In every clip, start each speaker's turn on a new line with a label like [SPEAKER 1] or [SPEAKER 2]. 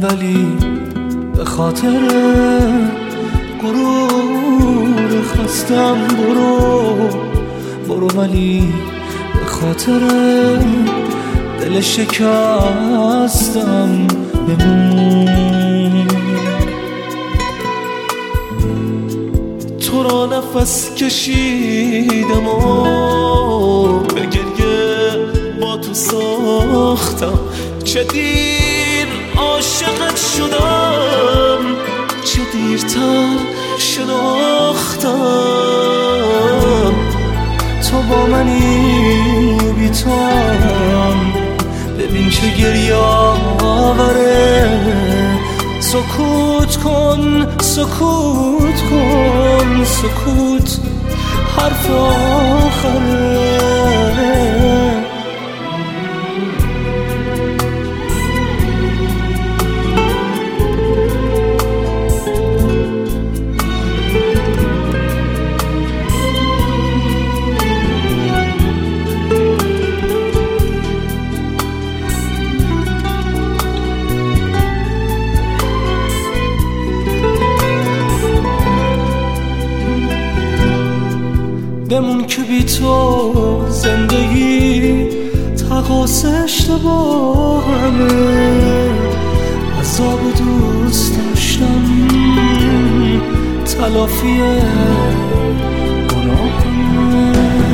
[SPEAKER 1] ولی به خاطر غرور خستم برو ولی به خاطر دل شکستم بمون. تو را نفس کشیدم و به گریه با تو ساختم، چه دیر عاشقت شدم، چه دیرتر شناختم. تو با منی بی توام، ببین چه گریه آوره. سکوت کن سکوت کن، سکوت حرف آخره. بمون که بی تو زندگی تقاص اشتباهمه. عذاب دوست داشتم تلافی گناهمه.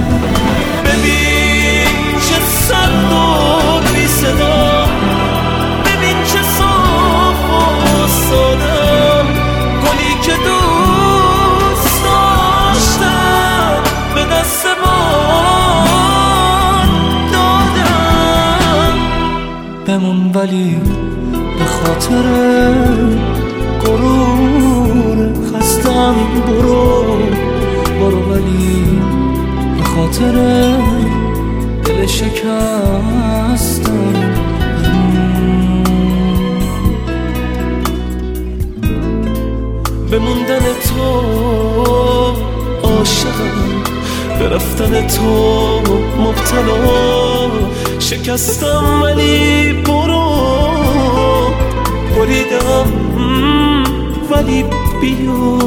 [SPEAKER 1] ببین چه سرد و بی صدا، ببین چه صاف و سادم، گلی که دوست داشتم به دست باد دادم. بمون ولی به خاطر غرور خستم برو ولی به خاطر دل شکستم. به موندن تو عاشقم، به رفتن تو مبتلا، شکستم ولی بریدم ولی بیا.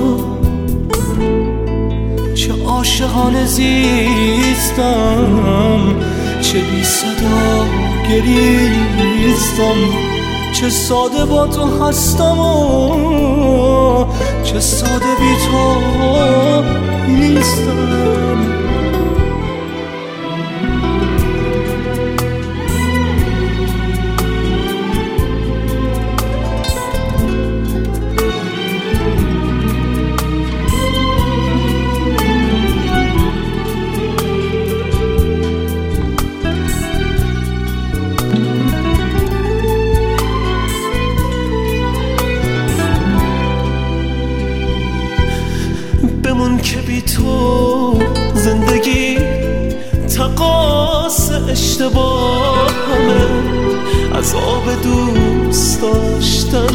[SPEAKER 1] چه عاشقانه زیستم، چه بی صدا گریستم، چه ساده با تو هستم و چه ساده بی تو نیستم. بمون که بی تو زندگی تقاص اشتباهمه. عذاب دوست داشتن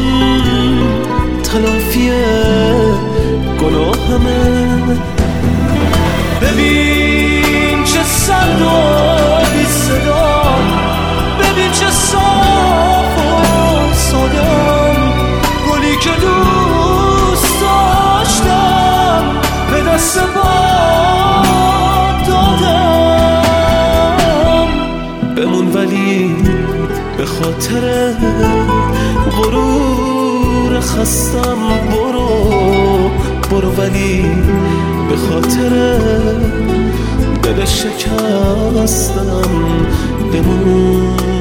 [SPEAKER 1] تلافی گناهمه. ببین چه سرد و بی صدا، ببین چه صاف و سادم، گلی که دوست داشتم به دست باد دادم. بمون ولی به خاطر غرور خستم برو ولی به خاطر دل شکستم بمون.